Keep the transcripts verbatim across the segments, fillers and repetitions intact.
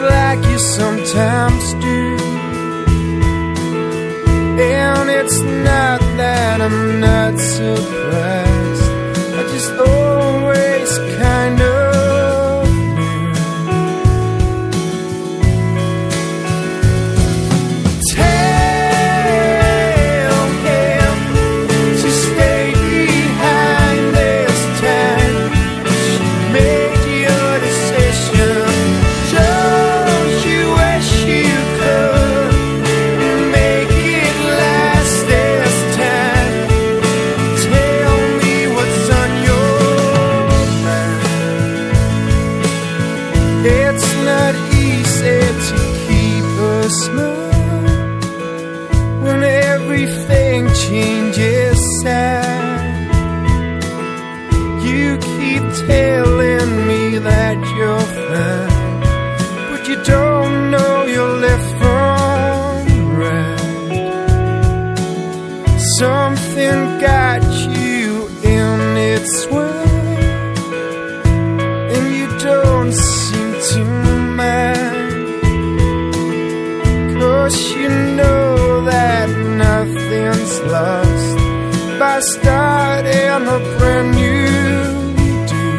like you sometimes do. And it's not that I'm not surprised, I just always kind of knew. Tell him to stay behind this time. Make your decision. Don't you wish you could make it last this time? Tell me what's on your mind. It's not easy to keep a smile when everything changes side. You keep telling me that you're fine, but you don't know your left from right. Something got you in its way, and you don't seem to mind, 'cause you know that nothing's lost by starting a brand new day.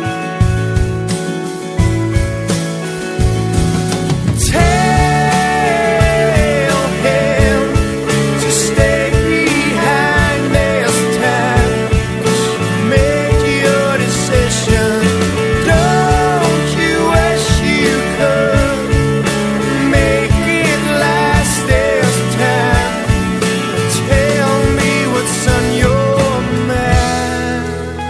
Tell him to stay behind this time. Make your decision. Don't you wish you could make it last this time? Tell me what's on your mind.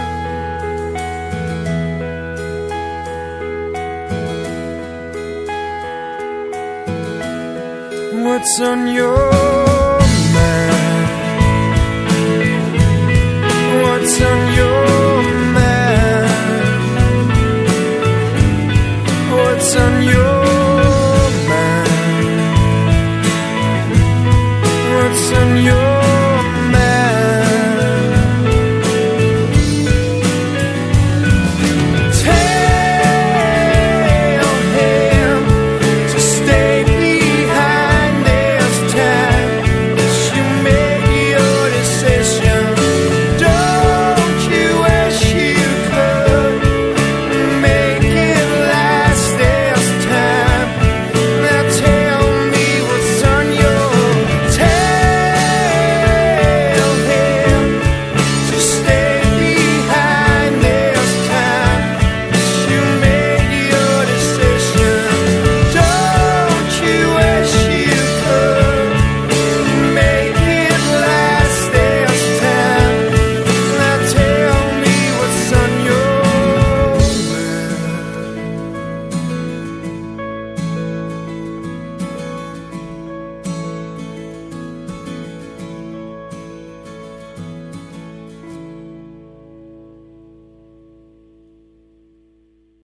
What's on your mind? What's on your mind? What's on your